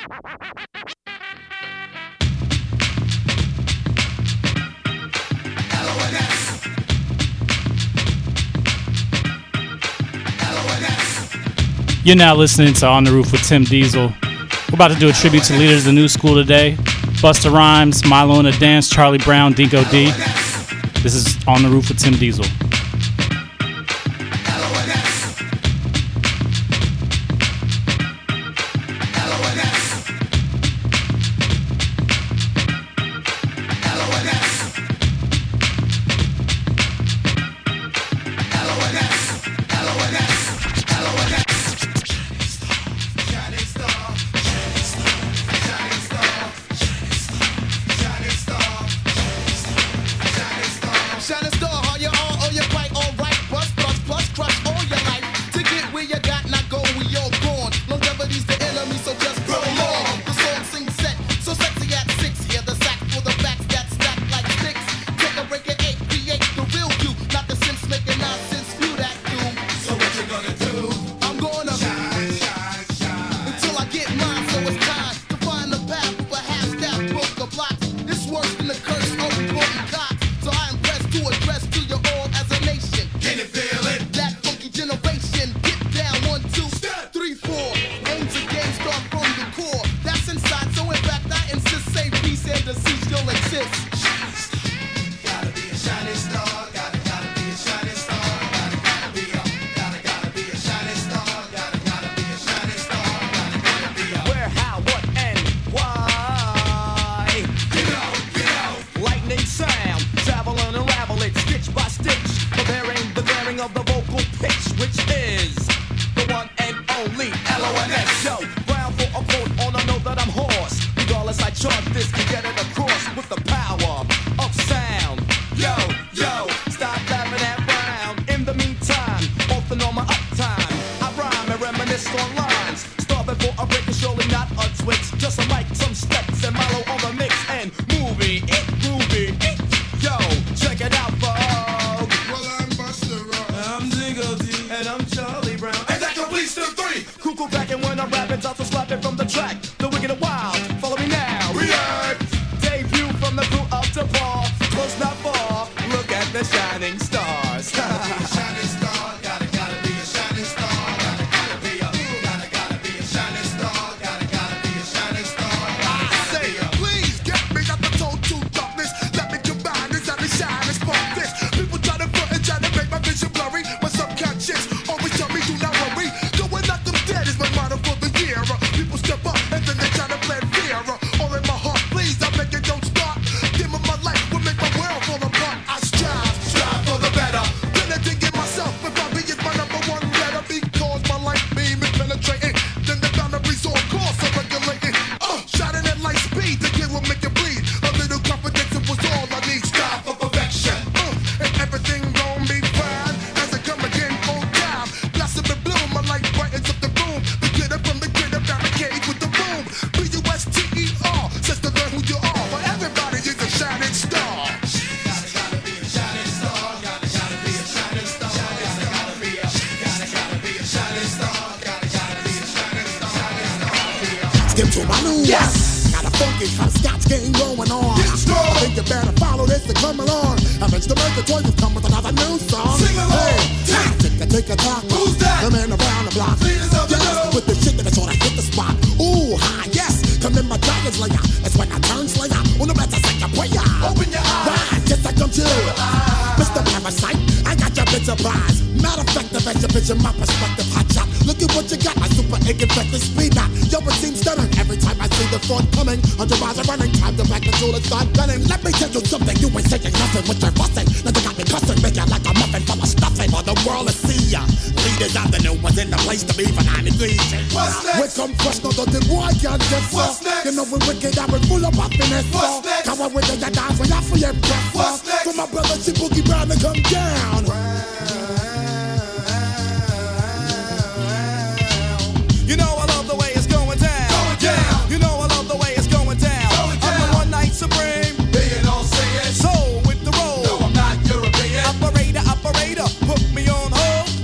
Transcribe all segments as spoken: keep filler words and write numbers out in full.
You're now listening to On the Roof with Tim Diesel. We're about to do a tribute to leaders of the new school today. Busta Rhymes, Milo in a Dance, Charlie Brown, Dinko D. This is On the Roof with Tim Diesel.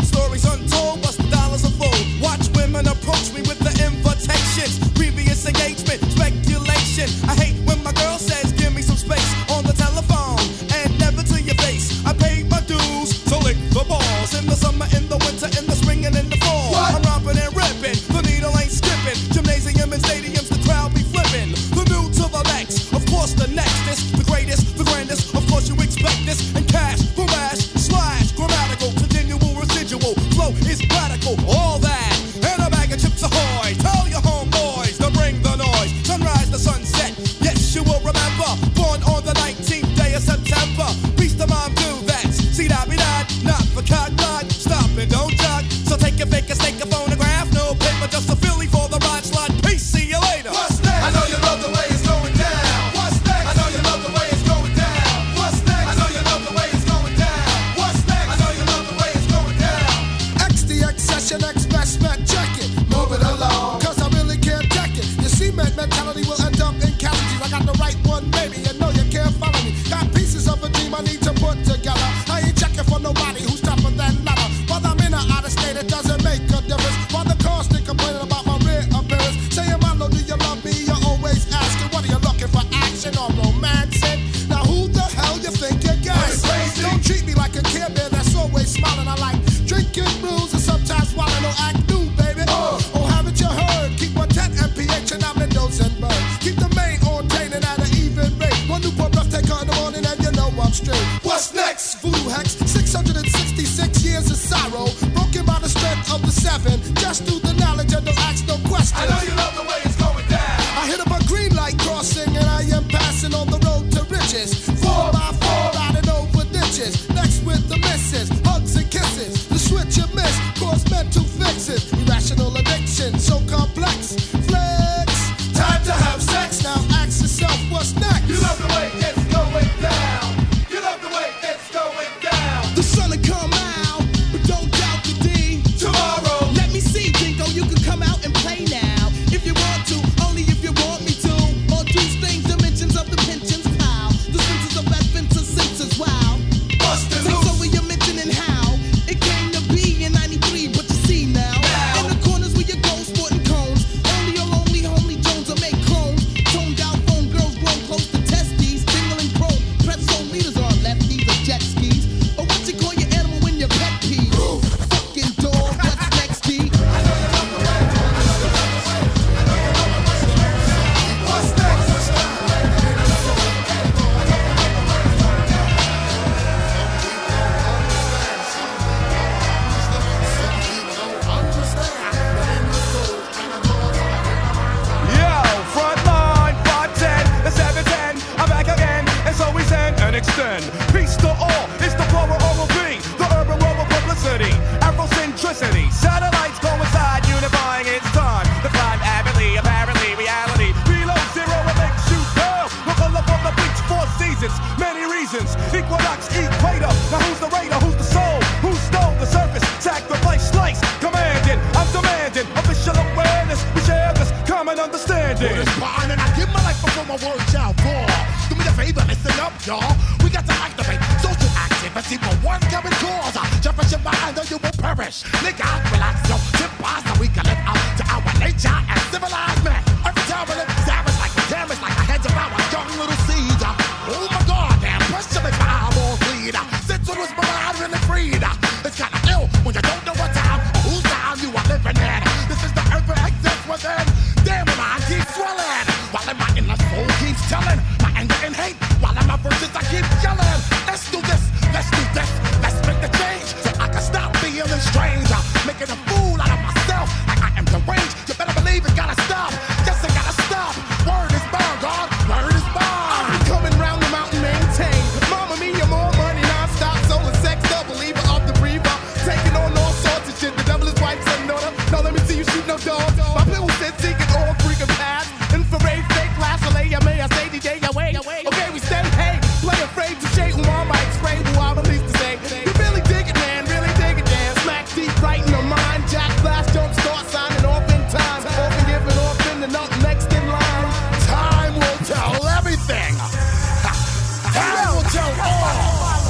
Approach me with the invitations. Previous engagement. then. Peace to all, it's the plural oral B, the urban world of publicity, Afrocentricity, satellites coincide, unifying its time. The climb avidly, apparently reality. Below zero, it makes you pale. The color from the bleach, four seasons, many reasons. Equinox, equator. Now who's the raider? Who's the soul? Who stole the surface? Sacrifice, slice, commanding. I'm demanding official awareness. We share this common understanding. This fine, and I give my life before my words out raw. Do me a favor, listen up, y'all. We got to activate social activity for one common cause. Jump in your mind or you will perish. Nigga, relax, yo. Tip by so we can live out to our nature as civilized men. Every time we live savage like we damage like the heads of our young little seeds. Oh my God, damn, pressure makes my eyeballs bleed. Since it was born really freed. It's kinda ill when you don't know what time or whose time you are living in. This is the earth that exists within. Damn, my mind keeps swelling. While in my inner soul keeps telling. My anger and hate. While in my verses I keep yelling. Let's do this, let's do this. Let's make the change so I can stop feeling strange. Making a fool out of myself like I am deranged. You better believe it, gotta stop. Yes, I gotta stop. Word is bound, God. Word is bound. I'm coming round the mountain, maintain. Mama mia, more money, non-stop. Soul and sex, double believer off the breather. Taking on all sorts of shit. The devil is wife, son, daughter. Now let me see you shoot no dog. My people said seeking all freaking paths. Infrared, fake, flash, delay, I may I say D J, away. Okay, we stay, hey. Play afraid to shake who I might explain who I release to say. You really dig it, man, really dig it, man. Smack deep right in the mind. Jack Flash, don't start signing off in time. Often giving off in the note next in line. Time will tell everything. Time will tell all.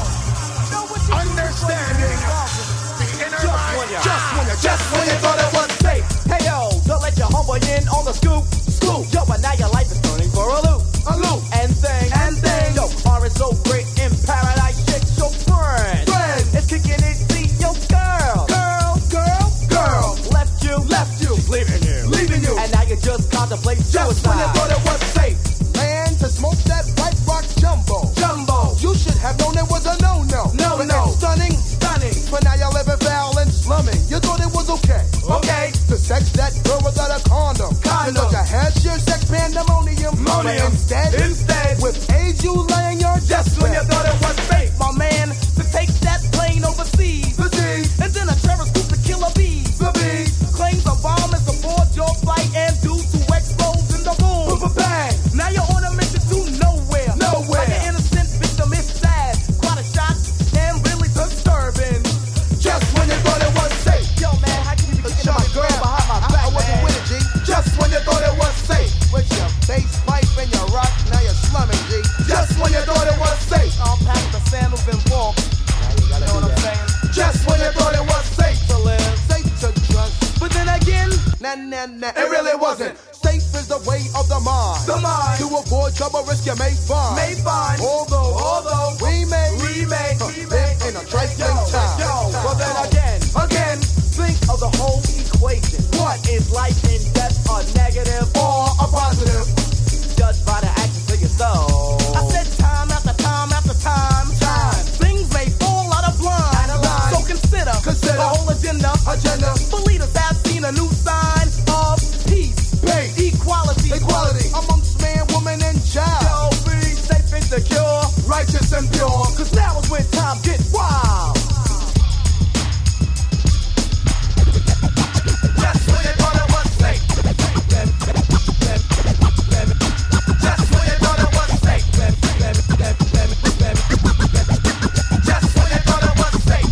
Understanding the inner mind. Just when you, just when you thought it was safe. Hey yo, don't let your homeboy in on the scoop. Scoop. Yo, but now your life is turning for a loop. A loop. And thing. And thing. Yo, R is so great in paradise. Shit, your friend. Friend. It's kicking it, see your girl. Girl, girl, girl. Left you. Left you. Leaving you. Leaving you. And now you just contemplate Just suicide. when you thought it was safe. Man, to smoke that white rock jumbo. Jumbo. You should have known it was a no-no. No, but no. It's stunning. Stunning. But now you're living foul and slumming. You thought it was okay. Okay. To sex that girl without a condom. Condom. You thought you had your sex pandemonium. But instead, Instead. with age you laying your Just when you deathbed. thought it was fake, my man, to take that plane overseas. The seas, And then a terrorist group to kill a bees. the bees, Claims a bomb is aboard your flight and due to explode in the boom. boom, bang. Now you're on a mission to nowhere. Nowhere. Like an innocent victim is sad. Quite a shock and really disturbing. Just when you thought it was safe. Yo, man, how can you be kicking my girl behind my back, I wasn't man? with it, G. Just when you thought it was safe. With your bass pipe and your rock, now you're slumming, G. Just when you thought it was safe. I'm packing the sandals and walk. You know what I'm saying? Just when you thought it was safe. To live. Safe to trust. But then again, Nah, nah, nah. It really wasn't. Safe is the way of the mind. The mind. To avoid trouble, risk you may find. May find. Although, Although, we may, we may, uh, we live may. in a trifling Yo, time. yo, well then again, Again, think of the whole equation. What? Is life and death a negative or a positive. judged by the actions of your soul? I said time after time after time, time. Things may fall out of line. Out of line. So consider, Consider. the whole agenda. Agenda. The leaders have seen a new sign of peace, Peace. equality, Equality amongst man, woman, and child. Yo, be safe and secure. Righteous and pure. Cause now is when time gets wild. Just when you thought it was safe. Just when you thought it was safe. Just when you thought it was safe.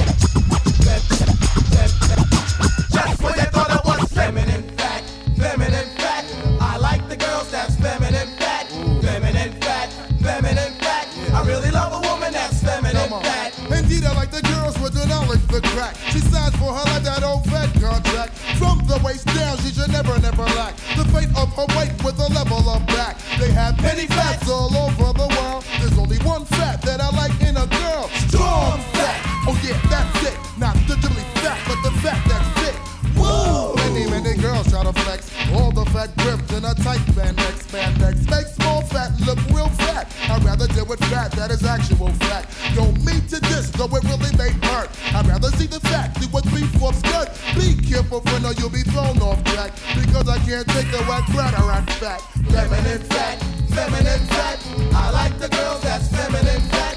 Just when you thought it was feminine fat, feminine fat. I like the girls that's feminine fat, feminine fat, feminine fat. I really love a woman that's feminine fat. Indeed, I like the girls with the knowledge for crack. She signs for her like that old vet contract. From the waist down, she should never, never lack the fate of her weight with a level of back. They have many fats all over the world. There's only one fat that I like in a girl. Strong fat. Oh yeah, that's it. Not the diddly fat, but the fat that's fit. Woo! Many, many girls try to flex. All the fat gripped in a tight spandex. Spandex makes small fat look real fat. I'd rather deal with fat that is actual fat. Don't mean to diss, though it really may hurt. I'd rather see the fat do what three fourths good. Be careful, friend, or you'll be thrown off track. Because I can't take a whack rat around fat. Feminine fat, feminine fat. I like the girls that's feminine fat.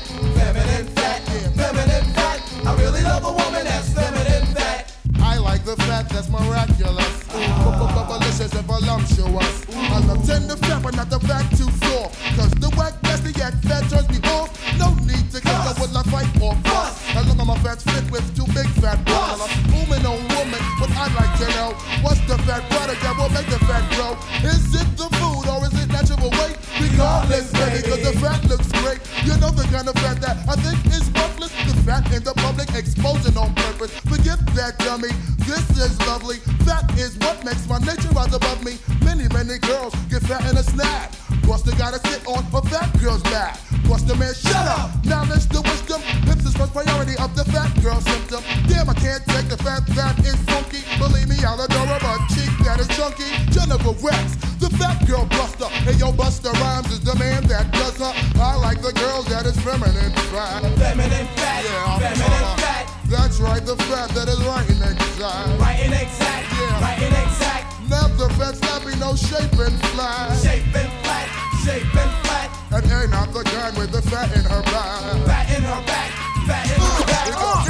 voluptuous. I love tender fat, but not the fat too sore. Cause the whack nasty yak fat turns me off. No need to get up with I fight or fuss. As long as my fat's fit with two big fat balls. I'm booming on woman, but I'd like to know what's the fat product that will make the fat grow? Is it the food or is it natural weight? Regardless, baby, cause the fat looks great. You know the kind of fat that I think is worthless. The fat in the public exposing on purpose. Forget that dummy, this is lovely. Fat is what makes my nature rise above me. Many, many girls get fat in a snap. Buster gotta sit on a fat girl's lap. Buster man, shut up! Knowledge the wisdom. Hips is first priority of the fat girl symptom. Damn, I can't take the fat, that is funky. Believe me, I'll adore a butt cheek that is chunky. Jennifer Rex, the fat girl buster. Hey yo, Buster Rhymes is the man that does her. I like the girls that is feminine fat. Feminine fat, yeah, feminine uh, fat. That's right, the fat that is right and exact. Right and exact, yeah. right and exact. Not the fat slappy, no shape and flat. Shape and flat, shape and flat. And ain't not the kind with the fat in her back. Fat in her back, fat in her back. Uh,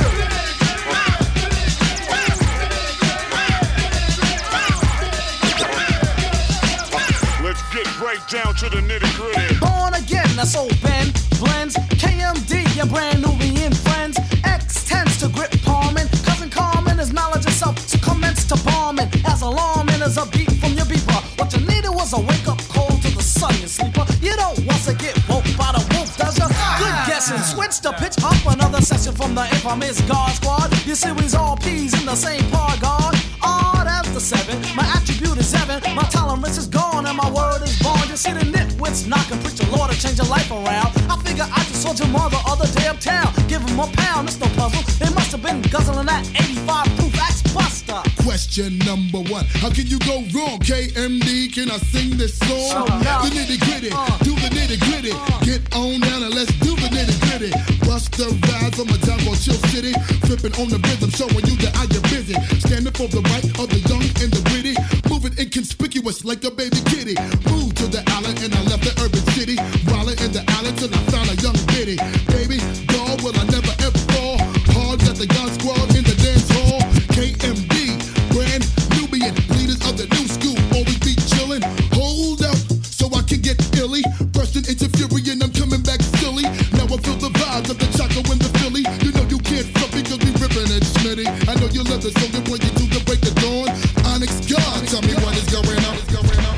Let's get right down to the nitty gritty. Born again, that's old Ben blends. K M D, your brand Nubian friends. X tends to grip palming. Cousin Carmen is knowledge itself, so commence to bombing. As alarming as a beat from your beeper. What you needed was a wake up call to the sun, you sleeper. You don't want to get woke by the wolf, does ya? Good guessing. Switch the pitch up, another session from the infamous God Squad. You see, we's all peas in the same par guard. Oh, that's the seven. My attribute is seven. My tolerance is gone and my word is born. You see the nitwits knocking, preach the Lord to change your life around. I figure I just sold your mother other day uptown. Give him a pound, it's no puzzle. It must have been guzzling that eighty-five proof Axe Buster. Question number one, how can you go wrong? K M D, can I sing this song? Oh, no. The nitty gritty, Uh. do the nitty gritty. Uh. Get on down and let's do the nitty gritty. Bust the ride from a town called Chill City. Flipping on the rhythm, showing you that I get busy. Standing for the right of the young and the witty. Moving inconspicuous like a baby kitty. Moved to the island and I left the urban city. Wildin' in the island till I found a young bitty. Baby, doll, will I never ever fall. Hard got the God Squad in the dance hall. K M D, brand Nubian, leaders of the new school. Always be chillin'. Hold up, so I can get illy. Bursting into fury and I'm coming back silly. Now I feel the vibes of the Chaco and the Philly. You know you can't fuck because we rippin' it, Smitty. I know you love the song and play you to the break of dawn. Onyx God, tell me what is going on. What's going on?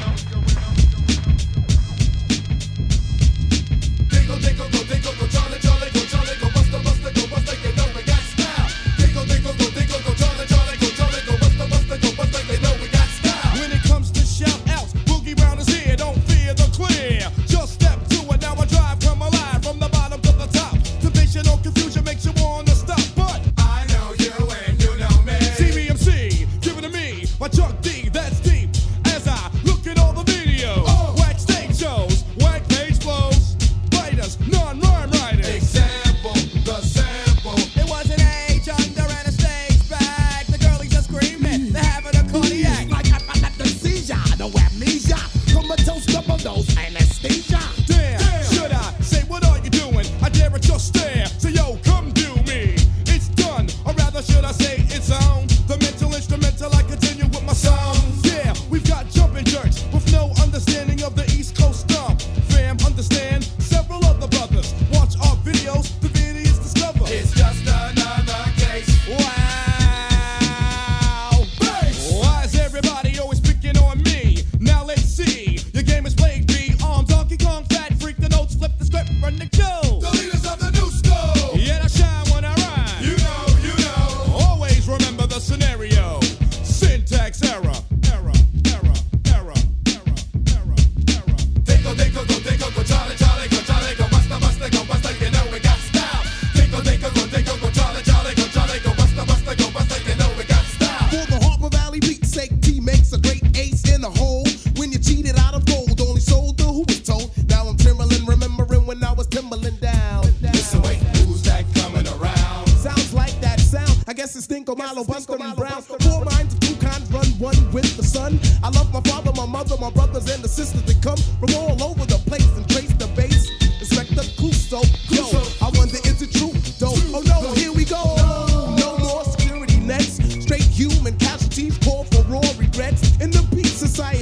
Dingo, dingo, go, dingo, go, Charlie, Charlie, go, Charlie, go, Buster, Buster, go, Buster, you know we got style. Dingo, dingo, go, dingo, go, Charlie, Charlie, go, Charlie, go, Buster, Buster, go, Buster, you know we got style. When it comes to shout outs, Boogie Brown is here, don't fear the clear. Just step to it, now I drive, come alive from the bottom to the top. Division or confusion makes you wanna stop, but I know you and you know me. C B M C, give it to me, my Chuck D, that's deep. As I look at all the videos, Oh. whack stage shows, whack page flows, writers, non-rhyme writers. Example, the sample. It was an age under and a stage back. The girlies are screaming, they're having a cardiac. Like anesthesia, no amnesia. Comatose, double dose, anesthesia. Damn, should I say what are you doing? I dare it just stare. So yo, come do me. It's done, or rather should I say it's on. The mental instrumental, I continue with my song. Yeah, we've got jumping jerks with no understanding of the East Coast stomp. Fam, understand? Several other brothers watch our videos. The videos discover. It's just another case. Wow! Why is everybody always picking on me? Now let's see. Your game is played B. On Donkey Kong, fat freak, the notes, flip the script, run the show. The leaders of the new school. Yeah, I shine when I rhyme. You know, you know. Always remember the scenario. Syntax error. Error, error, error, error, error, error. Dingo, dingo, go, dingo, go, Charlie, Charlie, go, Charlie, go, Buster, Buster, go, Buster, you know we got style. Dingo, dingo, go, dingo, go, Charlie, Charlie, go, Charlie, go, Buster, Buster, go, Buster, you know we got style. For the Harper Valley beat's sake, T makes a great ace in the hole. When you cheated out of gold, only sold to who was told. Now I'm trembling, remembering when I was tumbling down. Listen, wait, who's that coming around? Sounds like that sound. I guess it's Dinko, Milo, Buster, and Brown. Four minds of two kinds run one with the sun. I love my father, my mother, my brothers, and the sisters that come from all over the place and trace the base. Inspector Clouseau, yo, I wonder is it true? Though, oh no, here we go. No more security nets. Straight human casualties call for raw regrets in the peace society.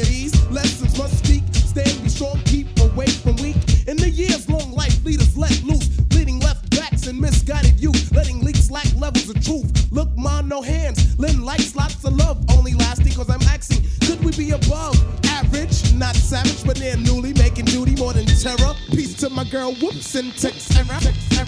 not savage, but they're newly making duty more than terror. Peace to my girl Whoops and Tex Era. They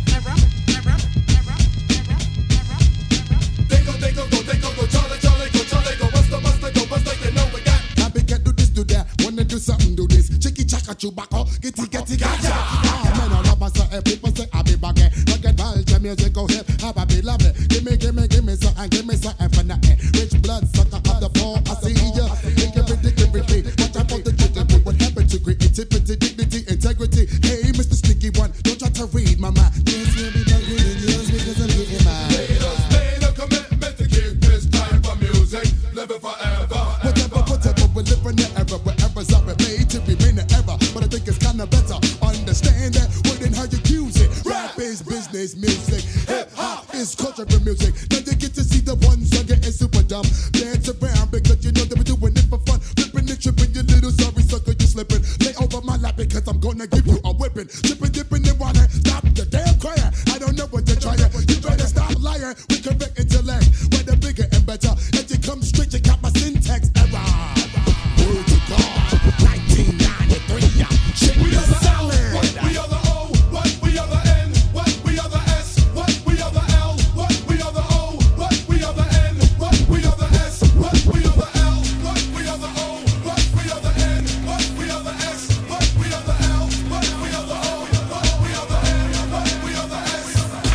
go, they go, go, they go, go, Charlie, Charlie, go, Charlie, go, Buster, Buster, go, Buster, you know we got. Happy can do this, do that. Wanna do something, do this. Chicky chaka chewbacca, getty getty gotcha. Ah, man, I love us, eh, people say I be baggy. Look at Belgium music, go hip, have a be lovely. Give me, give me, give me something, give me something for nothing. Rich blood sucker of the poor, I see ya. Think of it, think of it, watch out for the tricky. What happened to creativity, dignity, integrity? Hey, Mister Sneaky One, don't try to read my mind. Yes, we'll be back with it, yes, because I'm getting mine. Made us made a commitment to keep this type of music living forever. Whatever, whatever, we're living the era. Wherever's up, it made to remain the era. But I think it's kinda better. Understand that word and how you use it. Rap is business music. Hip hop is cultural music. Now you get to see the ones who are getting super dumb. Dance around because you know that we're doing it for fun. Flipping and tripping, you little sorry sucker, you slipping. Lay over my lap because I'm gonna give you a whipping. Tripping, dipping, and wanna stop the damn crying. I don't know what you're trying. You trying to stop lying with correct intellect. Where the bigger and better. As you come straight, you got my syntax error. Word to God, nineteen ninety-three. Shit, We are the L, solid. what? We are the O, what? We are the N, what? We are the S, what? We are the L, what? We are the O, what? We are the N, what? We are the S, what? We are the L, what? We are the O, what? We are the N, what? We are the S, what? We are the L, what? We are the O, what? We are the N, what? We are the S.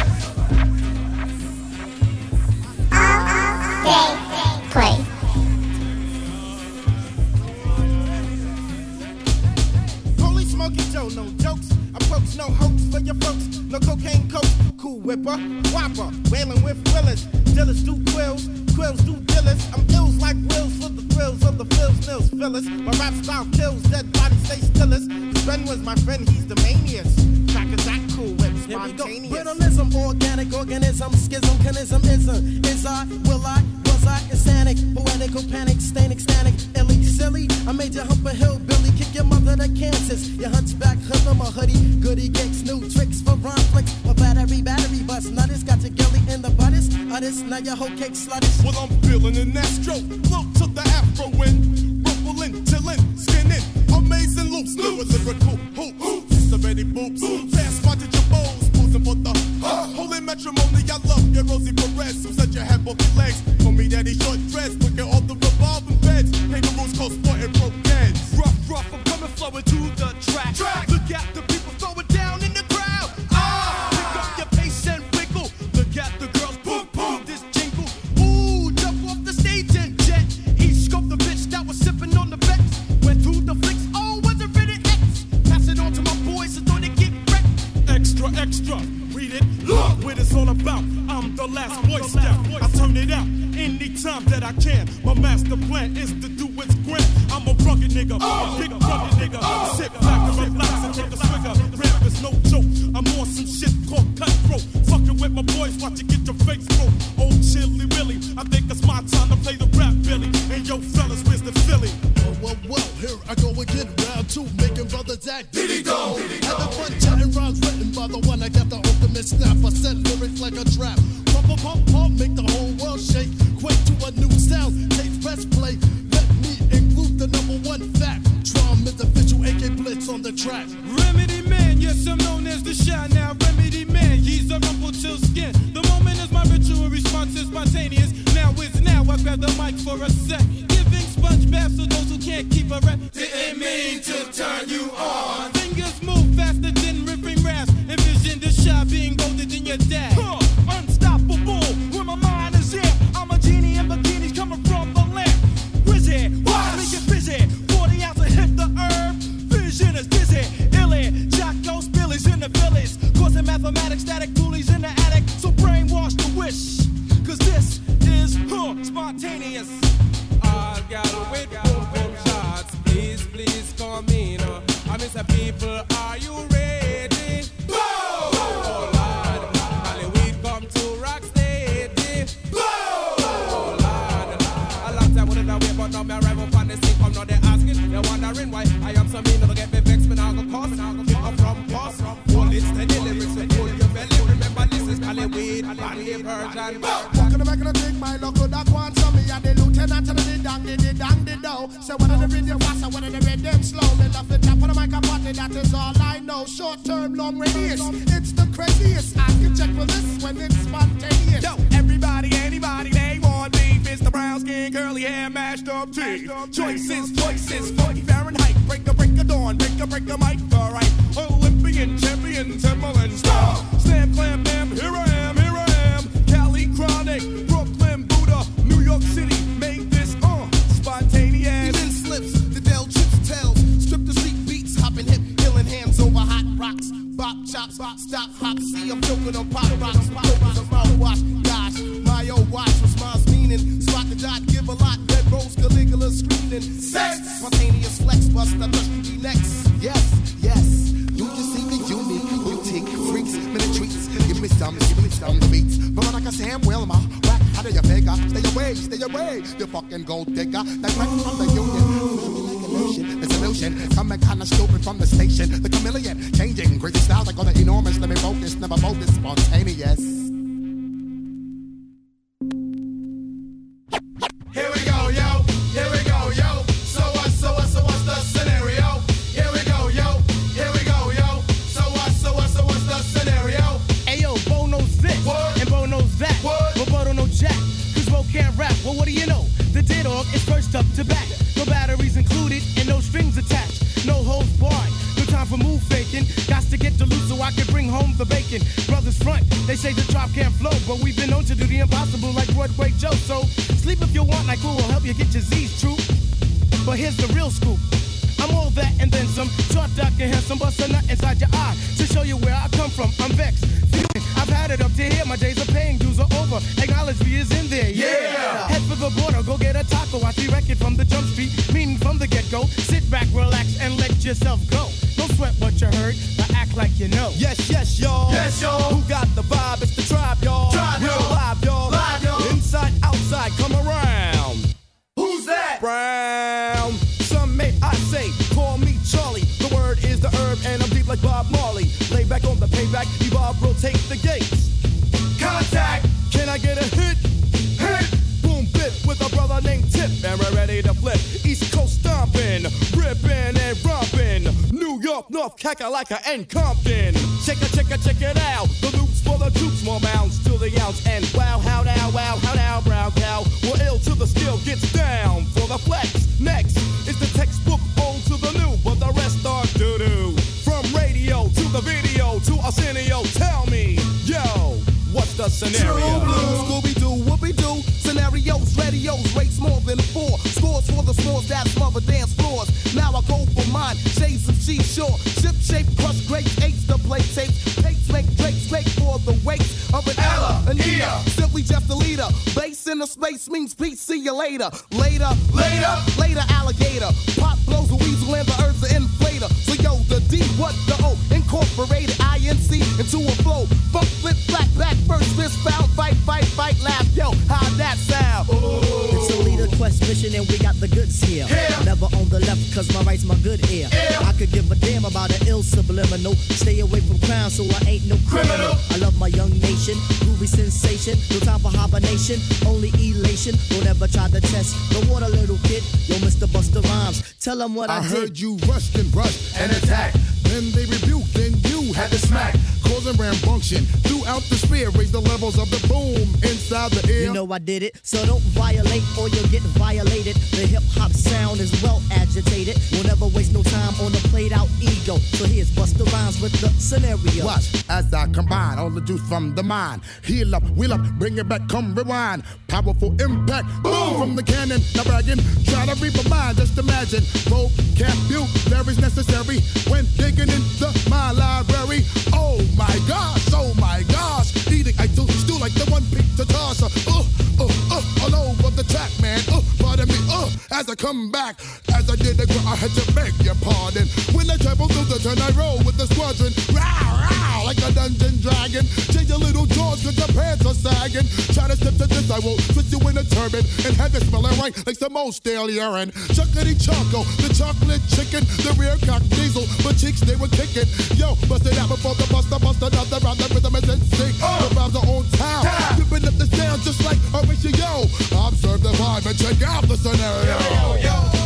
Play. Holy Smoky Joe, no jokes. Approach, no hoax for your folks. No cocaine, coke, cool whipper, whopper, wailing with willers. Dealers do quills, quills do dealers. I'm ills like wills for the thrills of the fills, nils, fillers. My rap style kills, dead bodies stay stillest. Ben was my friend, he's the manias. Crackers act cool whip, spontaneous. Riddleism, organic organism, schism, canism, ism. Is I, will I, was I, insanic, poetical, panic, stain, ecstatic, illy, silly. I made you hump a hillbilly, kick your mother to Kansas. Your hunchback, hoodlum, a hoodie, goody gigs, new tricks for rhyme flicks. My battery, battery bust, nutters, got your gilly in the butters. Utters, now your whole cake sluttish. Well, I'm feeling an astro. Look to the afro wind. Ruffling, chillin', skinning. Amazing loops. New lyrical hoops. The ready boops. Fast watching your bows. Posing for the uh, holy matrimony. I love your Rosie Perez. Who said you had both your legs. Told me that he short dress. Look at all the revolving beds. Kangaroos, close sporting broke heads. Rough, rough. I'm coming flowing to the track. track. Look at the people throwing down in the crowd. Ah! Pick up your pace and wiggle. Look at the girls. Boom, boom. This jingle. Ooh, jump off the stage and jet. Each scope the bitch that was sipping on the Bex. Went through the flicks. Oh, was it rated X? Pass it on to my boys so they get wrecked. Extra, extra. Read it. Look what it's all about. I'm the last Boy Scout. I turn it out anytime that I can. My master plan is to do what's grand. I'm a rugged nigga, a big rugged nigga. Sit back and relax and take a swigger. Rap is no joke. I'm on some shit called cutthroat. Fucking with my boys, watch you get your face broke. Old Chilly Willy, I think it's my time to play the rap Billy. And yo, fellas, where's the Philly? Well, well, well, here I go again, round two, making brothers act diddy go. Having fun chatting rhymes written by the one I got the ultimate snap. I set lyrics like a trap. Pump, pump, pump, pump, make the whole world shake. Quake to a new sound, takes best play. Let me include the number one fact. Drum is official, A K Blitz on the track. Remedy Man, yes, I'm known as the shot now. Remedy Man, he's a rumble till skin. The moment is my ritual response is spontaneous. Now is now, I grab the mic for a sec. Giving sponge baths to those who can't keep a rep. Didn't mean to turn you on. Fingers move faster than ripping raps. Envision the shot being bolder than your dad. Huh, unstoppable, when my mind is here. I'm a genie in bikinis coming from the land. Wizard, why make it busy? forty ounces hit the herb. Vision is dizzy. Illy, Jocko, Billy's in the Phillies. Causing mathematics, static coolies in the attic. So brainwash the wish. Cause this is huh, spontaneous. All gal with boom boom shots. Please, please come in. Uh, I miss the people, are you ready? Boom! Oh Lord, Hollywood come to rock steady. Boom! Oh Lord, a long time wouldn't away, but now me arrive up on the scene. Come now they asking, they're wondering why I am so mean. Don't get me vexed, me now go cost. Pick up from boss. Hold it steady, lyrics and hold your belly. Remember this is Hollywood, and the version. Walking back in the big my luck, good that one. So me and the lieutenant and the dang, the dang, the dough. So one of the video boss, I wanted to read them slowly. Nothing top on the mic, I party, that is all I know. Short term, long radius. It's the craziest. I can check for this when it's spontaneous. Yo, everybody, anybody, they want beef. It's the brown skin, curly hair, mashed up teeth. Choices, choices, forty Fahrenheit. Break a break a dawn, break a break a mic, alright. Olympian, champion, Timberland star. Slam, clam, bam, here I am, here I am. Cali, Chronic, Brooklyn, Buddha, New York City, made this, uh, spontaneous. Even slips, the Dell chips tells. Strip the street beats, hopping hip, killing hands over hot rocks. Bop, chops, stop, hop, see, I'm joking on pop rocks. Pop rocks, mouthwash, gosh, my old watch was mine's meaning. Spot the dot, give a lot, red rose, Caligula screaming. Sex, spontaneous flex, bust, I trust you be next. Yes, yes, you just see the unique, you take freaks, many treats. Give me some, give me some beats. But like I say, I'm well, ma, whack, how do you figure? Stay away, stay away, you fucking gold digger. That right from the union. It's a notion, coming kinda stupid from the station. The chameleon, changing crazy styles like on the enormous. Let me focus, never focus, spontaneous. Here we go, yo. Here we go, yo. So what, so what, so what's the scenario? Here we go, yo. Here we go, yo. So what, so what, so what's the scenario? Ayo, Bo knows this, What? and Bo knows that, What? but Bo don't know jack, cause Bo can't rap. Well, what do you know? The D-Dog is first up to bat. No batteries included and no strings attached. No holds barred. No time for move faking. Got to get the loot so I can bring home the bacon. Brothers front, they say the drop can't flow, but we've been known to do the impossible like Broadway Joe. So sleep if you want, like who will help you get your Z's true. But here's the real scoop. I'm all that and then some. Short, dark, and handsome, bust a nut inside your eye to show you where I come from. I'm vexed. I've had it up to here. My days of paying dues are over. Acknowledge me is in there. Yeah. Head for the border, go get a taco. I see record from the jump street, meaning from the get-go. Sit back, relax, and let yourself go. Don't sweat what you heard, but act like you know. Yes, yes, y'all. Yes, y'all. Who got the vibe? It's the tribe, y'all. Tribe, Real y'all. live, y'all. Live, y'all. Inside, outside, come around. Who's that? Brown. Some may I say, call me Charlie. The word is the herb, and I'm deep like Bob Marley. Lay back on the payback, evolve, rotate the gates. Contact. Can I get a hit? Hit. Boom, bit with a brother named Tip, and we're ready to flip. East Coast stomping, ripping and romping. New York, North Kakalaka, and Compton. Check it, check it, check it out. The loops for the troops, more bounds to the ounce. And wow, how now, wow, how now, brown cow. We're ill till the skill gets down for the flex. Next is the textbook old to the new, but the rest are doo-doo. From radio to the video to Arsenio, tell me, yo, what's the scenario? True blue, Scooby-Doo, whoopie-doo. Scenarios, radios, rates more than four. Scores for the scores that smother dance floors. Now I go for mine, shades of G-Shore. Ship shape, crush grapes, eights to play tapes. Pates make drakes, great for the weights of an Ella, an Ea. Simply just a leader. Base in the space means peace, see you later. Later, later, later alligator. Pop blows a weasel and the herbs are inflator. So yo, the D, what the O? Incorporated I N C into a flow. Funk, flip, flat, back, first, fist, foul, fight, fight, fight, laugh. Yo, how that sound? Ooh. It's a leader quest mission and we got the goods here. Yeah. Never on the left cause my right's my good ear. Yeah. I could give a damn about an ill subliminal. Stay away from crime so I ain't no criminal. Criminal. I love my young nation, groovy sensation. No time for hibernation, only elation. Don't ever try to test the water, little kid. Yo, Mister Busta Rhymes, tell them what I, I did. heard you rushed and rushed And attack. Then they rebuked, then you Had to smack. causing rambunctious throughout the sphere. Raise the levels of the boom inside the air. You know I did it, so don't violate or you'll get violated. The hip hop sound is well agitated. We'll never waste no time on the played out ego. So here's Busta Rhymes with the scenario. Watch as I combine all the juice from the mind. Heal up, wheel up, bring it back, come rewind. Powerful impact, boom from the cannon. Now bragging, try to reap a mind. Just imagine, vocabulary's necessary when digging into my library. Oh my gosh, oh my gosh. Eating, I do stew like the one pizza tosser. Uh, uh, uh, all over the track, man. Uh, pardon me, uh, as I come back. As I did the ground, I had to beg your pardon. When I travel through the turn, I roll with the squadron. Row, row, like a dungeon dragon. Change your little jaws, cause your pants are sagging. Try to step to this, I will twist you in a turban and have it smelling right like some old stale urine. Chuckity choco, the chocolate chicken, the rear cock diesel, but cheeks they were kicking. Yo, bust it out before the buster, bust another round. The rhythm is in sync. The rhymes are on time. Ripping up the sound just like a ratio. Observe the vibe and check out the scenario. Yo, yo, yo.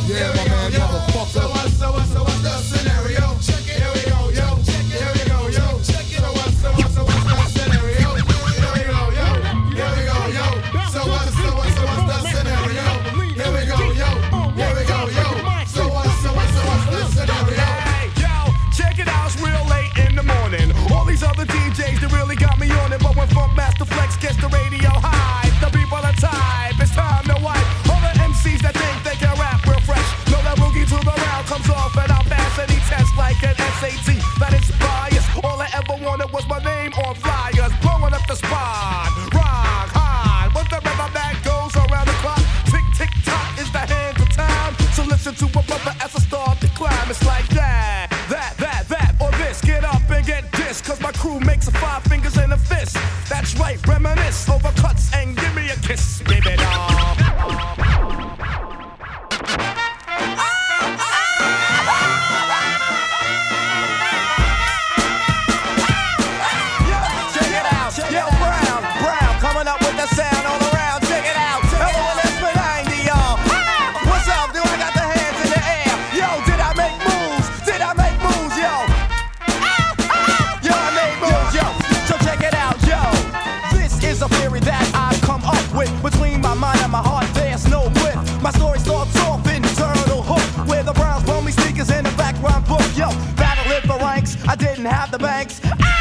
Yeah, my man, motherfucker. So what, so what, so what's the scenario? Check it. Here we go, yo. Check it. Here we go, yo. Check it. So what, so what, so what's the scenario? Here we go, yo. Here we go, yo. So what, so what, so what's the scenario? Here we go, yo. Here we go, yo. So what, so what, so what's the scenario? Hey, yo, check it out, it's real late in the morning. All these other D Js that really got me on it, but when Funk Master Flex gets the radio high, the people are type, it's time to wipe. All the M Cs that think they can rap real fresh, know that boogie to the round comes off and I'll pass any test like an S A T. That is biased. All I ever wanted was my name on flyers, blowing up the spot. Rock hard, when the rhythm that goes around the clock, tick tick tock is the hand of time. So listen to a brother as I start to climb. It's like that, that, that, that, or this. Get up and get this, cause my crew makes a five fingers and a fist. That's right, reminisce over cuts and give me a kiss, baby doll. Yo, Brown, Brown, coming up with the sound all around. Check it out. Everyone that's behind me, y'all. What's up? Do I got the hands in the air? Yo, did I make moves? Did I make moves, yo? Yo, I made moves, yo. So check it out, yo. This is a theory that I've come up with. Between my mind and my heart, there's no width. My story starts off in Turtle Hook, where the Browns bum me sneakers in the background book. Yo, battle in the ranks. I didn't have the banks.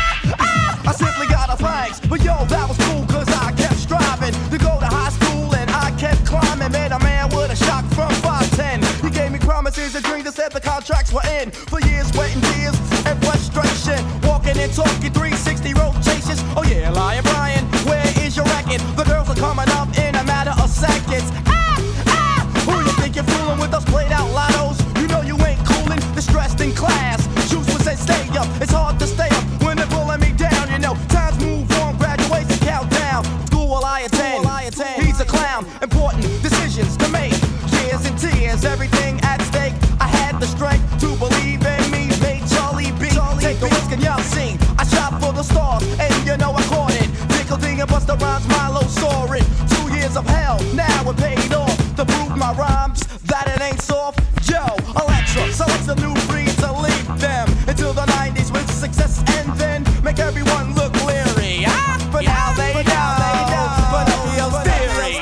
I simply got a thanks, but yo, that was cool cause I kept striving to go to high school and I kept climbing. Met a man with a shock from five ten. He gave me promises and dreams that said the contracts were in. For years, waiting tears and frustration. Walking and talking three sixty rotations. Oh yeah, Lion Brian, where is your racket? The girls are coming up in a matter of seconds. Ah, ah, who you think you're fooling with those played out lottos? You know you ain't coolin', distressed in class. Juice was said stay up, it's hard to stay up when they're pulling me down. You know, times move on, graduation countdown. School will I attend, he's a clown. Important decisions to make, years and tears, everything at stake. I had the strength to believe in me, made Charlie B. Take the risk and y'all see, I shot for the stars, and you know I caught it. Dickle Ding and Busta Rhymes, Milo soaring. Two years of hell, now it paid off. To prove my rhymes, that it ain't soft. Yo, Electra selects a new breed to lead them until the nineties with success and then make everyone look leery. Ah, but now they but know, they know. Pinocchio's theory.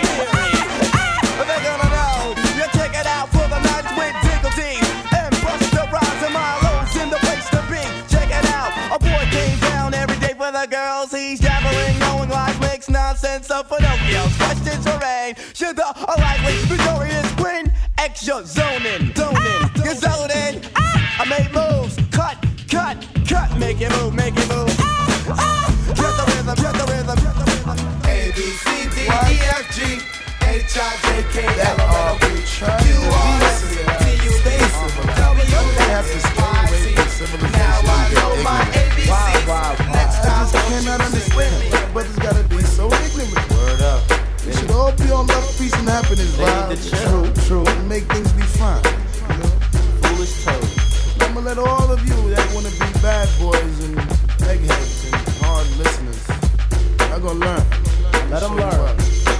Ah, but they're gonna know. You check it out for the nights with Dickle D and Busta Rhymes and Milo's in the place to be. Check it out. A boy came down every day for the girls. He's jabbering, knowing lies makes nonsense of Pinocchio's questions remain. Should the unlikely victorious win? Extra zoning, zoning, you're zoning. I made moves, cut, cut, cut. Make it move, make it move. Get the rhythm, get the rhythm, get the rhythm. A, B, C, D, E, F, G, H, I, J, K, L, M, N, O, P, Q, R, S, T, U, V, W, X, Y, Z. Now I know my A B Cs. Next time, I cannot understand. Brothers gotta be so ignorant. Word up. They should all be on love, peace, and happiness, right? True, true. And make things be fine. You know? Foolish toes. I'm gonna let all of you that wanna be bad boys and eggheads and hard listeners, y'all gonna learn. Let them learn.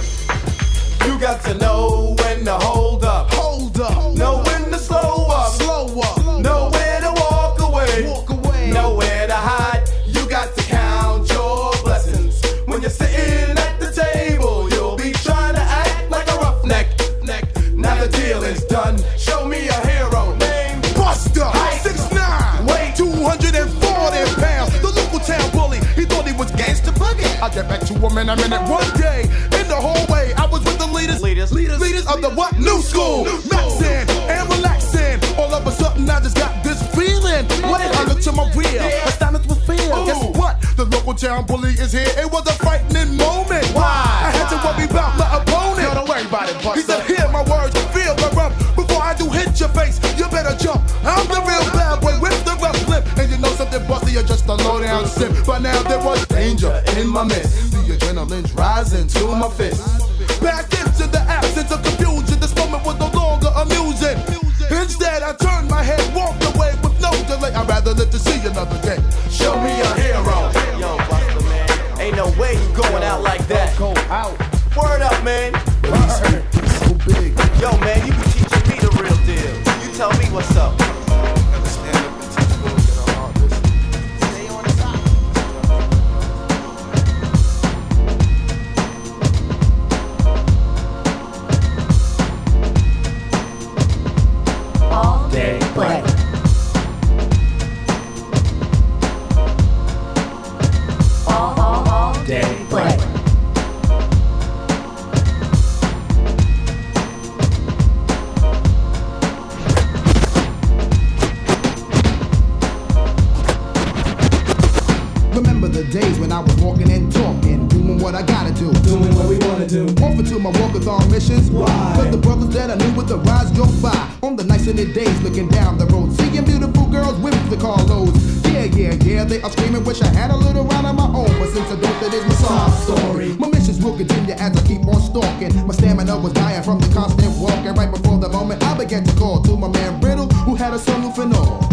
You got to know when to hold up. Hold up. Know when to slow up. Slow up. Know where to walk away. Walk away. Know where to hide. You got to count your blessings. When you're sitting at the table, you'll be trying to act like a roughneck. Neck. Now the deal is done. Show me a hero named Buster. Height. six nine. Weight. two hundred forty pounds. The local town bully. He thought he was gangster boogie. I'll get back to him in a minute. One day, in the hallway, I was with the leaders. Leaders. Leaders, leaders of the what? New school. Maxing and relaxing. All of a sudden, I just got this feeling. What? I looked to my rear. Astonished with fear. Guess what? The local town bully is here. It was a frightening moment. Why? I had to worry about my opponent. No, don't worry about it, Buster. He said, hear my words, feel the rump. Before I do hit your face, you better jump. I'm the real bad boy with the rough lip. And you know something, Buster, you're just a low-down simp. But now there was danger in my midst. The adrenaline's rising to my fist. Back into the absence of confusion. This moment was no longer amusing. Instead, I turned my head, walked away with no delay. I'd rather live to see another day. Show me a hero. Yo, Buster, man, ain't no way you going out like that. Go out. Word up, man. Word. So big. Yo, man, you be teaching me the real deal. what's up. All day play. All, all, all day play. Remember the days when I was walking and talking, doing what I gotta do, Doing what we wanna do. off to my walkathon missions. Why? Cause the brothers that I knew with the rides drove by on the nice sunny days, looking down the road, seeing beautiful girls with the carloads. Yeah, yeah, yeah, they are screaming, wish I had a little ride of my own, but since I don't, that is my sob story. My missions will continue as I keep on stalking. My stamina was dying from the constant walking. Right before the moment I began to call to my man Riddle, who had a sunroof and all.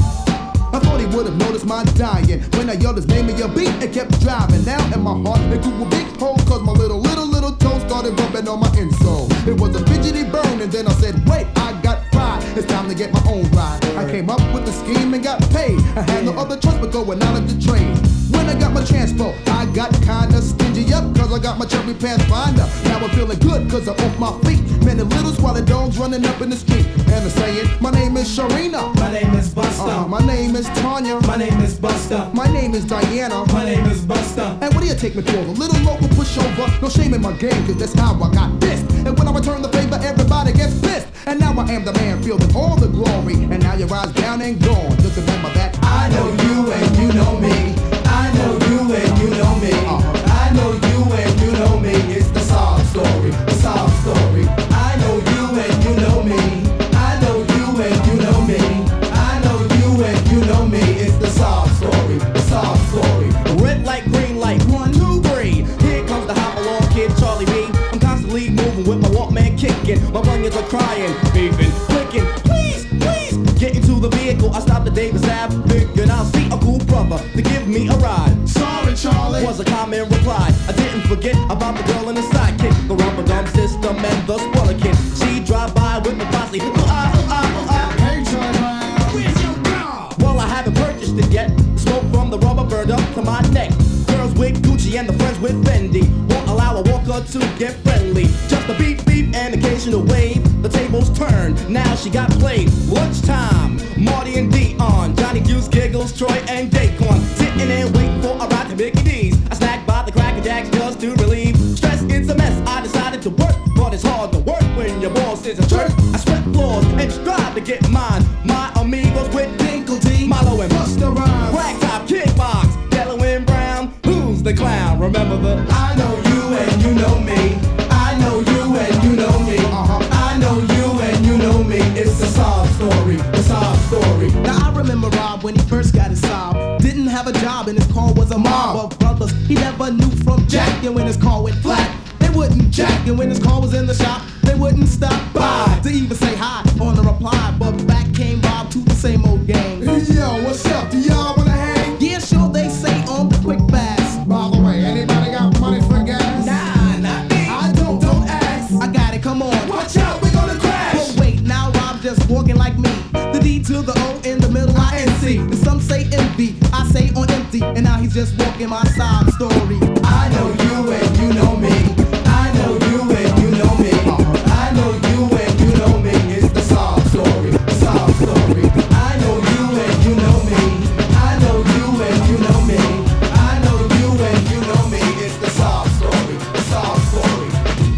I thought he would have noticed my dying when I yelled his name in your beat and kept driving. Now in my heart it grew a big hole, cause my little, little, little toe started rubbing on my insole. It was a fidgety burn, and then I said, wait, I got pride. It's time to get my own ride. I came up with the scheme and got paid. I had no other choice but going out of the train. When I got my transpo, I got kinda stingy up, cause I got my cherry Pathfinder. Now I'm feeling good, cause I'm off my feet. Man, the little squalid dogs running up in the street. And I'm saying, my name is Sharina. My name is Buster. Uh, my name is Tanya. My name is Buster. My name is Diana. My name is Buster. And what do you take me for? A little local pushover? No shame in my game, cause that's how I got pissed. And when I return the favor, everybody gets pissed. And now I am the man fielding all the glory. And now your eyes down and gone. Just remember that I know you and you know me. I know you and you know me. I know you and you know me. It's the sob story. The sob story. I know you and you know me. I know you and you know me. I know you and you know me. It's the sob story. The sob story. Red light, green light, one, two, three. Here comes the hop along kid, Charlie B. I'm constantly moving with my Walkman kicking. My bunions are crying, beefing, clicking. Please, please, get into the vehicle. I stopped at Davis Ave, figured I'll see a cool brother to give me a ride. sorry, Charlie. Was a common reply. I didn't forget about the girl and the sidekick, the rubber drum system and the spoiler kid. She drive by with the posse. Ooh, ah, ooh, ah, ooh, ah. Hey, Charlie, where's your car? Well, I haven't purchased it yet. Smoke from the rubber burned up to my neck. Girls with Gucci and the friends with Fendi won't allow a walker to get friendly. Just a beep beep and occasional wave. The tables turned, now she got played. Lunchtime, Marty and Dion, Johnny Deuce, Giggles, Troy and Daquan, sitting and waiting for a ride to Mickey D's. I snack by the Cracker Jacks just to relieve stress. It's a mess. I decided to work, but it's hard to work when your boss is a jerk. I sweat floors and strive to get mine. My amigos with Dinkle D, Milo and Busta Rhymes, Ragtop, Kickbox, Yellow and Brown. Who's the clown? Remember the I know you and you know me. I know you and you know me. Uh-huh. I know you and you know me. It's the sob story. The sob story. Now I remember Rob when he first got his sob. Didn't have a job and his car was a mob of brothers he never knew from Jack. And when his car went flat, they wouldn't jack. And when his car was in the shop, they wouldn't stop by to even say hi on the reply. But back came Bob to the same old gang. Yo, what's up? Do y'all wanna hang? Yeah, sure, they say on the quick fast. By the way, anybody got money for gas? Nah, not me. I don't, don't ask. I got it, come on. Watch out, we gonna crash. But wait, now Rob's just walking like me. The D to the O in the middle, I N C. And some say envy, I say on empty. And now he's just walking my sob story. I know you and you know me. I know you and you know me. I know you and you know me. It's the sob story. The sob story. I know you and you know me. I know you and you know me. I know you and you know me. It's the sob story. The sob story.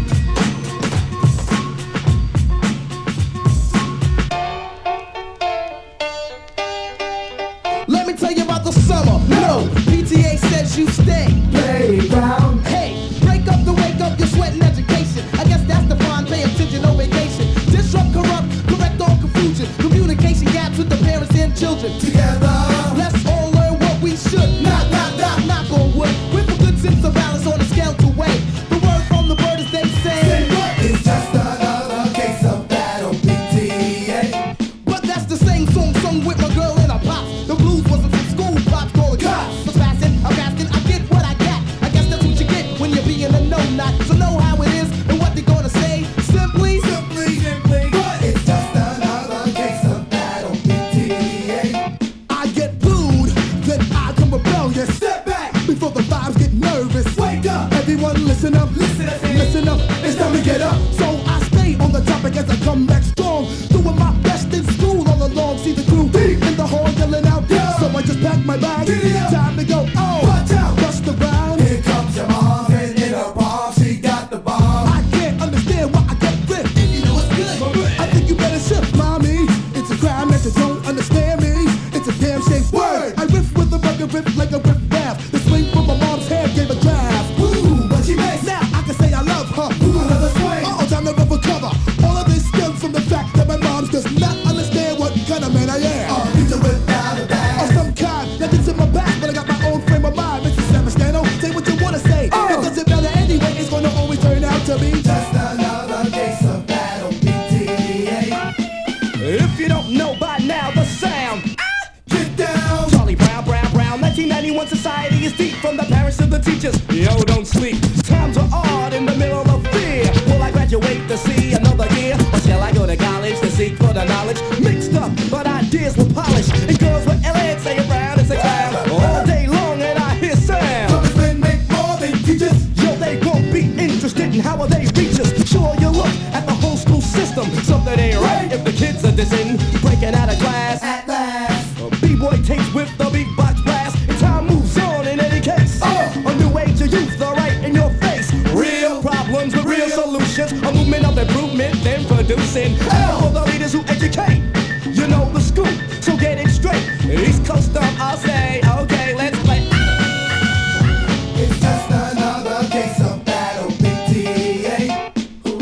Let me tell you about the summer. No, P T A says you stay. Playground. Hey, break up the wake up, you're sweating education. I guess that's the fine, pay attention, no vacation. Disrupt, corrupt, correct all confusion. Communication gaps with the parents and children. Together. Let's all learn what we should. Knock, knock, knock, knock on wood. With a good sense of balance on a scale to weigh. The word from the bird is they say. It's just another case of bad on P T A. But that's the same song sung with my girl and a pop. The blues wasn't from school, pops call it cops. I'm passing, I'm asking, I get what I got. I guess that's what you get when you're being a no-not. So know how it is and what they're gonna say. Simply, Simply, simply. But it's just another case of bad on took my bag. Time to go. Oh, watch out, bust around. Here comes your mom, and in her palm she got the bomb. I can't understand why I get ripped. You know what's good? I think you better shift, mommy. It's a crime that you don't understand me. It's a damn shame. Word. I riff with a rugged riff like a riff rap. The swing from my mom's hair gave a draft. Ooh, but she makes Now I can say I love her. Ooh, another swing. Uh-oh, time to recover. All of this stems from the fact that my mom does not understand what kind of man I am. Uh, pizza without a bag. Of some kind that gets in my back, but I got my own frame of mind. Mister Savastano, say what you wanna say. Oh. It doesn't matter anyway. It's gonna always turn out to be Just another case of battle P T A. If you don't know by now the sound, Get down. Charlie Brown, Brown, Brown. nineteen ninety-one society is deep from the parents to the teachers. Yo, don't sleep. Times are odd in the middle of fear. Will I graduate to see another year, or shall I go to college to seek for the knowledge? Mixed up, but ideas were polished, and girls were elegant, saying Brown is a clown all day long, and I hear sound. Brothers men make more than teachers. Yo, they won't be interested in how they reach us. Sure, you look at the whole school system. Something ain't right if the kids are dissing, breaking out of class. At last. A B-boy takes with the beatbox blast, and time moves on in any case. Oh. A new age of youth are right in your face. Real problems with real solutions. A movement of improvement, then producing. All for the leaders who educate. You know the scoop, so get it straight. East Coast up, I'll say, okay, let's play. It's just another case of battle P T A.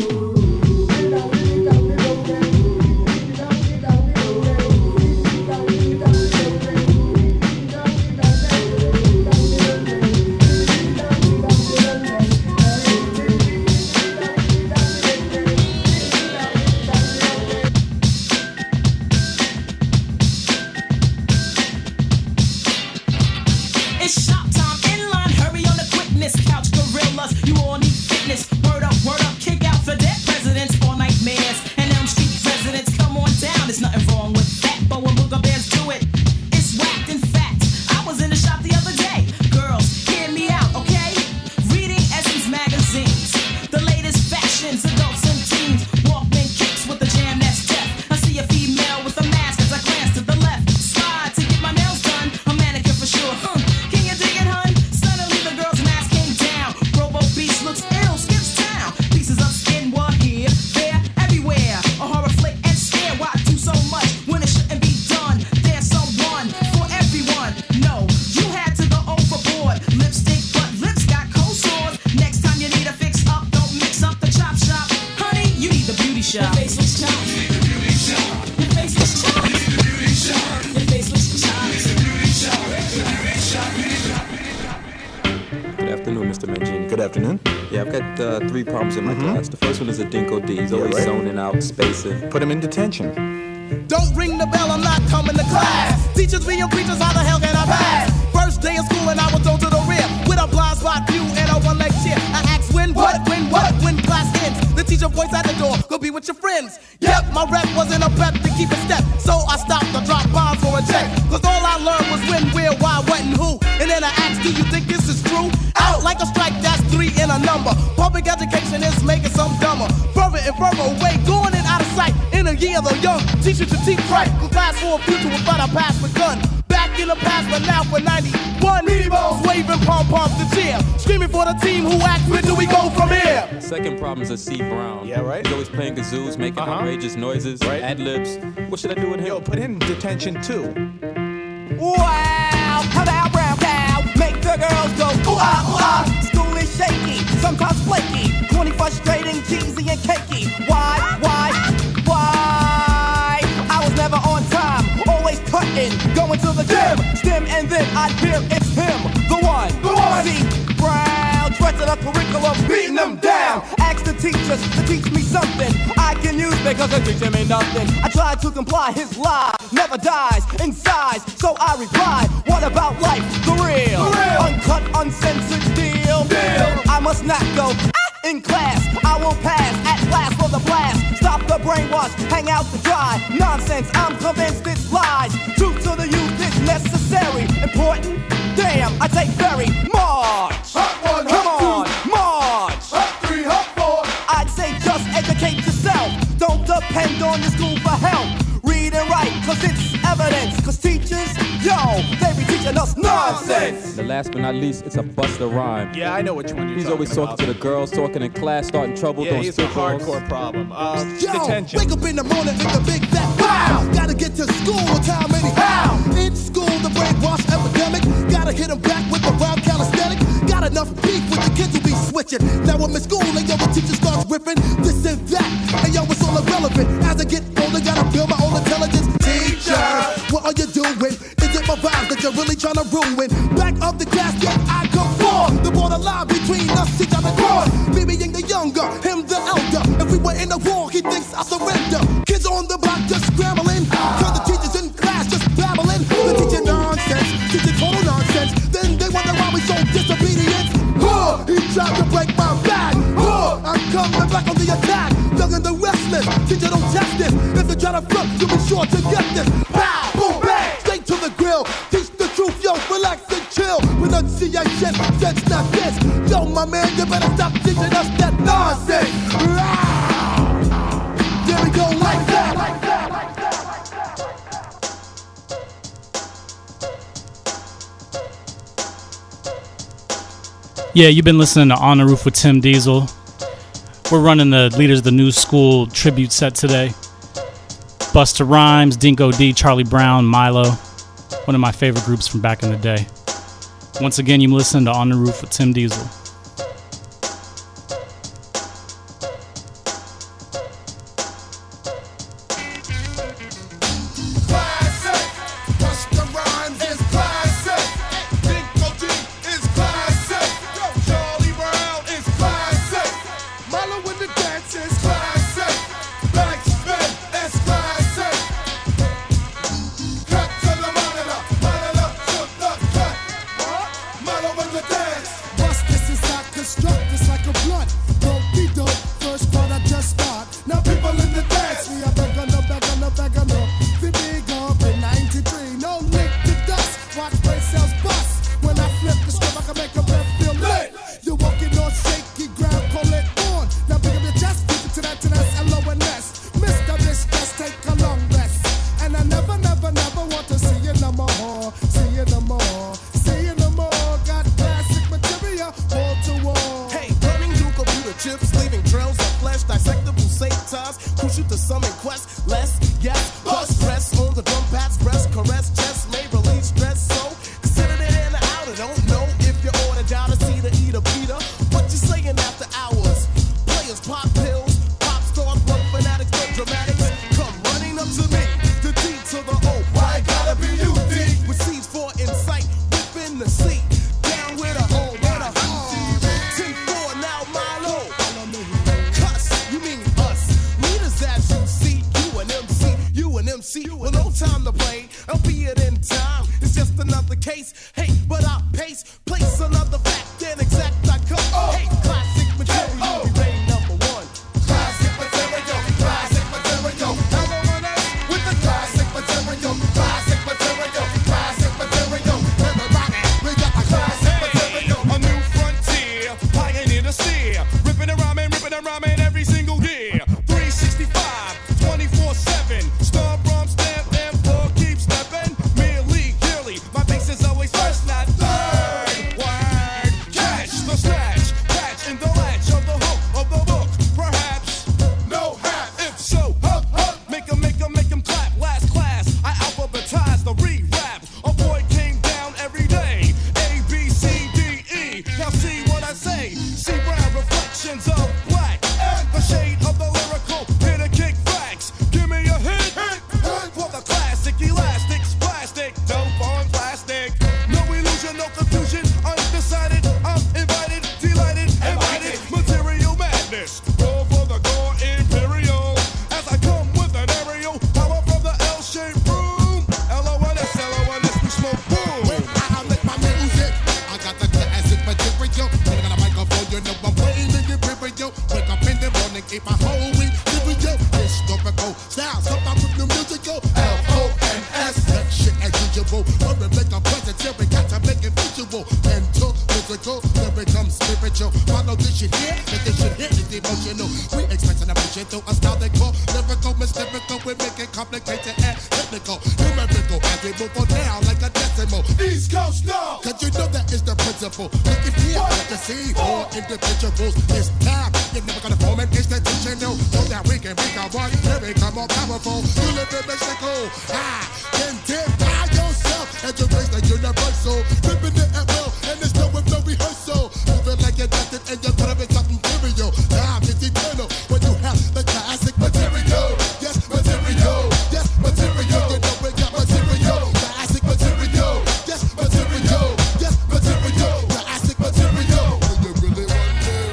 It's shop time, in line, hurry on the quickness. Couch gorillas, you all need fitness. Word up, word up, kick out for dead presidents. All nightmares and Elm Street residents. Come on down, there's nothing wrong with that. But when booger bears do it, it's whacked in fact. I was in the shop the other day. Girls, hear me out, okay? Reading Essence magazines. The latest fashions, adults and teens. Walkman kicks with the jam that's deaf. I see a female with a mask as I glance to the left. Slide to get my nails done. A manicure for sure, huh? Can you dig it, hun? Suddenly the girl's mask came down. Robo Beast looks ill, skips town. Pieces of skin were here, there, everywhere. A horror flick and scare. Why do so much when it shouldn't be done? There's someone for everyone. No, you had to go overboard. Lipstick, but lips got cold sores. Next time you need a fix up, don't mix up the chop shop. Honey, you need the beauty shop. Your face looks chopped. Your face looks chopped. Your face looks chopped. Good afternoon, Mister Mangini. Good afternoon. Yeah, I've got uh, three problems in my Mhm. class. The first one is a Dinko D. He's always right. zoning out, spacing. Put him in detention. Don't ring the bell, I'm not coming to class. Teachers being preachers, how the hell can I pass? First day of school and I was thrown to the rear with a blind spot view and a one-leg chair. I asked when, what, when, what, when class ends. The teacher voice at the door, go be with your friends. Yep, my rep was in a prep to keep a step, so I stopped to drop bombs for a check. Cause all I learned was when, where, why, what, and who. And then I asked, do you think this is true? Out like a strike, that's three in a number. Public education is making some dumber. Further and further away, going and out of sight. In a year, the young teacher should teach right. Cause class for a future without a pass with gun. Back in the past, but now for ninety-one. Meaty balls waving pom-poms to cheer. Screaming for the team who asked, where do we go from here? Second problem is a C. Brown. Yeah, right. He's always playing kazoos, making Uh-huh. outrageous noises, Right. ad-libs. What should I do with him? Yo, put him in detention too. Wow, how about brown cow? Make the girls go ooh ah ooh ah. School is shaky, sometimes flaky, corny, frustrating, cheesy and cakey. Why, why, why? I was never on time, always cutting, going to the gym, stem, and then I'd hear it's him, the one, the one. See, Brown, dressing a curriculum, beating them down. Ask the teachers to teach me something I can use because they're teaching me nothing. I tried to comply, his lie never dies in size, so I replied, what about life, the real, the real. Uncut, uncensored deal. deal. I must not go ah, in class, I will pass at last for the blast. Stop the brainwash, hang out to dry. Nonsense, I'm convinced it's lies. Truth to the youth is necessary. Important? Damn, I take very march. Hot one, Come hot on, two, march. hot three, hot four. I'd say just educate yourself. Don't depend on your school for help. Read and write, cause it's evidence. Cause teachers, yo, they be teaching Just nonsense. The last but not least, it's a Busta Rhyme. Yeah, I know which one you're He's talking always talking about. to the girls, talking in class, starting trouble, Yeah, doing he's a spitballs. hardcore problem. Uh, Yo, detention. wake up in the morning, think a big fat wow. Gotta get to school on time anyhow. In school, the brainwash epidemic. Gotta hit them back with the rhyme calisthenic. Got enough beef with the kids who be switching. Now I'm in school and yo, the teacher starts ripping this and that. And yo, it's all irrelevant. As I get older, gotta build my own intelligence. Teacher, what are you doing? Is it my vibes that you're really trying to ruin? Back of the class, yet I conform. The borderline between us, teacher and cross. Me being the younger, him the elder. If we were in a war, he thinks I surrender. Kids on the block just scrambling. Turn the teachers in class just babbling. The teacher nonsense, teacher total nonsense. Then they wonder why we so disobedient. Huh, he tried to break my back. Huh, I'm coming back on the attack. Young and the restless, teacher don't test this. If you try to flip, you'll be sure to get this. Pow, boom, bang, straight to the grill. Teach the truth, yo, relax and chill. Renunciation, sense not this. Yo, my man, you better stop teaching us that nonsense. There we go, like that, like that, like that, like that. Yeah, you've been listening to On the Roof with Tim Diesel. We're running the Leaders of the New School tribute set today. Busta Rhymes, Dinko D, Charlie Brown, Milo. One of my favorite groups from back in the day. Once again, you listen to On the Roof with Tim Diesel. Complicated and technical, numerical, as we move on down like a decimal. East Coast visible. Looking here at the sea, four individuals. This time, you're never gonna form an institutional. So that we can make our one to become more powerful. You live in Mexico, ah, then dip by yourself and you raise the universal. Ripping the F L and it's done with no rehearsal. Moving like you're destined and you're put up in something material. Time is eternal when you have the classic material. Yes, material. Yes, material. You know we got material. Classic material. Yes, material. Yes, material. Classic material. Do you really want it?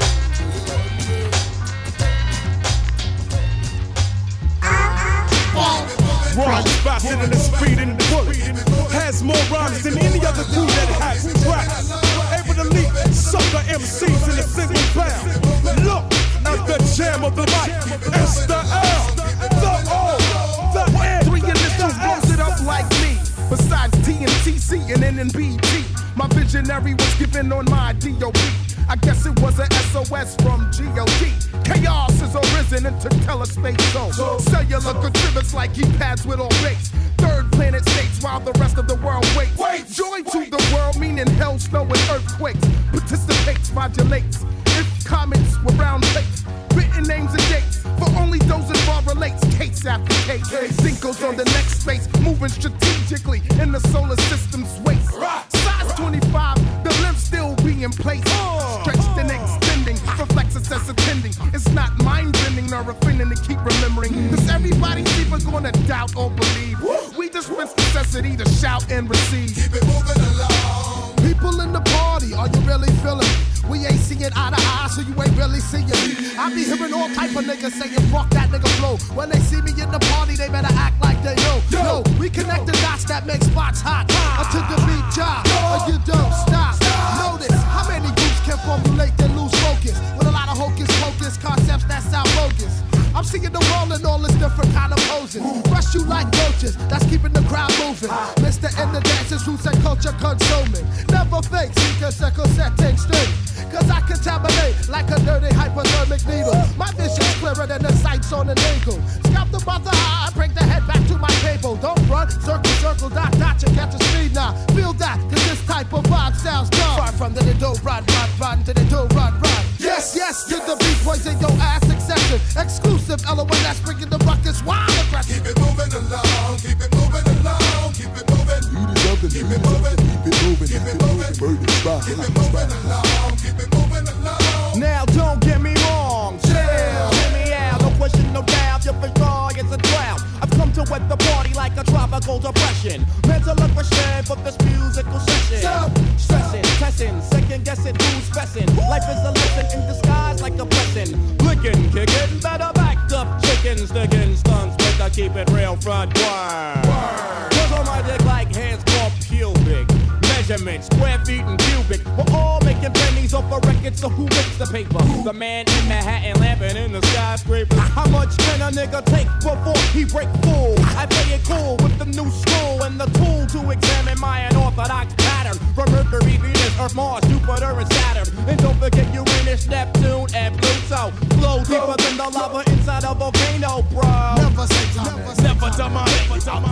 Rhymes faster than a speeding bullet. Has more rhymes than any other crew that has tracks. Able to leap sucker M Cs in a single bound. Look at the jam of the mic. It's the L, the O, the N. Three initials rolls it up like me. Besides T N T C and N N B G, my visionary was given on my D O B. I guess it was an S O S from G O D. Chaos is arisen into telespace zone. Cellular contributes like keypads with all base. Third planet states while the rest of the world waits. Wait. Joy to the world, meaning hell, snow, and earthquakes. Participates, modulates. If comments were round plates, written names and dates. For only those involved relates. Case after case. Cinco's on the next space, moving strategically in the solar system's waste. Size twenty-five, the limbs still be in place. Stretched and extending, reflexes as attending. It's not mind-bending nor offending to keep remembering. Cause everybody's either gonna doubt or believe. We dispense necessity to shout and receive. Keep it moving along. People in the party, are you really feeling me? We ain't seeing eye to eye, so you ain't really seeing me. I be hearing all type of niggas saying, fuck that nigga flow. When they see me in the party, they better act like they know. Yo, we connect the dots that make spots hot. Until the beat job, or you don't stop. Notice how many groups can formulate and lose focus. With a lot of hocus pocus concepts that sound bogus. I'm seeing the world in all its different kind of poses. Rush you like roaches, that's keeping the crowd moving. Mister and the dancers, roots and culture consuming. Never fake, seekers and setting straight. Cause I contaminate like a dirty hypodermic needle. My vision's clearer than the sights on an eagle. Scalp the mother eye, bring the head back to my table. Don't run, circle, circle, dot, dot, you catch a speed now. Feel that, cause this type of vibe sounds dumb. Far from the do run, run, run, to the do run, run. Yes, yes, to the beat boys in your ass succession. Exclusive L O N that's bringing the ruckus wild aggressive. Keep it moving along, keep it moving along, keep it moving. Keep it moving, keep it moving, keep it moving, keep it moving along, keep it moving along. Now don't get me wrong, chill, hear me out, no question, no doubt, your joy is a drought. I've come to wet the party like a tropical depression. Mental aggression for this musical session. Stressing, testing, second guessing, who's fessing. Life is a lesson in disguise like a blessing. Blicking, kicking, better backed up chickens, sticking stunts, but I keep it real front word. Cause on my dick like hands called pubic. Measurements, square feet and cubic. We're all making pennies off a record, so who makes the paper? The man in Manhattan lamping in the skyscraper. How much can a nigga take before he break full? I play it cool with the new school and the tool to examine my unorthodox pattern. From Mercury, Venus, Earth, Mars, Jupiter, and Saturn. And don't forget Uranus, Neptune, and Pluto. Flow deeper than the lava inside a volcano, bro. Never say time, never demonic.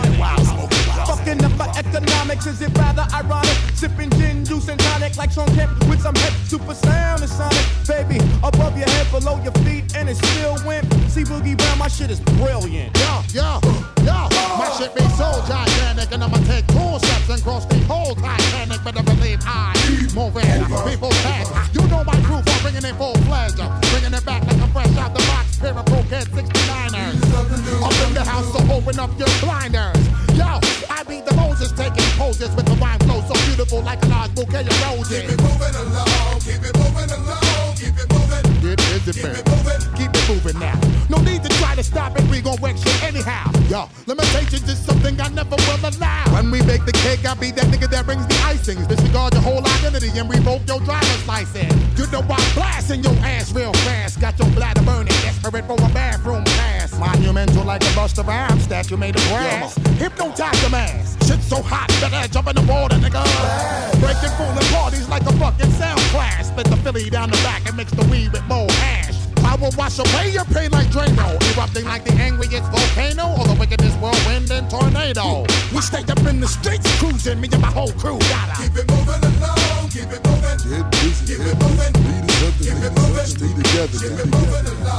Fucking up my economics, is it rather ironic? Sipping gin, juice, and tonic like Sean Kemp with some hip super sound and sonic. Baby, above your head, below your feet, and it still went. See Boogie Brown, my shit is brilliant. Yo, yo, yo, my shit be so gigantic, and I'ma take two steps and cross the whole Titanic. Better believe I keep moving, people fast. You know my crew for bringing it full pleasure, bringing it back like I'm fresh out the box. Pair of Pro-Kid sixty-niners. Up in the house, so open up your blinders. Yo, I be the Moses taking poses with the rhyme flow so beautiful like a large bouquet of roses. Keep it moving along, keep it moving along, keep it moving. Get busy, keep it moving, keep it moving now. No need to try to stop it, we gon' wreck shit anyhow. Yo, limitations is something I never will allow. When we bake the cake, I'll be that nigga that brings the icings. Disregard your whole identity and revoke your driver's license. You know I'm blasting your ass real fast. Got your bladder burning, desperate for a bathroom pass. Monumental like a Busta Rhymes statue made of brass. Hypnotize the mass. Shit so hot, better jump in the water, nigga. Breaking fooling parties like a fucking sound class. Split the Philly down the back and mix the weed with more hash. I will wash away your pain like Drano, erupting like the angriest volcano or the wickedest whirlwind and tornado. We stay up in the streets cruising, me and my whole crew gotta keep it moving along, keep it moving Get busy, get moving. Leaders of the leaders, stay together, stay together.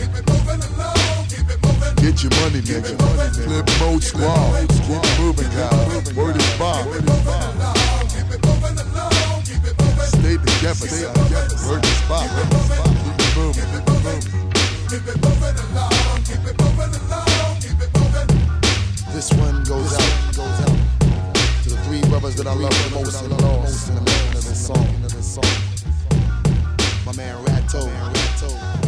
Get your money, nigga. Flip mode squad. Keep moving, guys. Word is bomb. Stay together, stay together. Word is bomb. Keep it moving, keep it moving. This one goes out, goes out to the three brothers that I love the most and lost in the making of this song. My man Ratto, Ratto.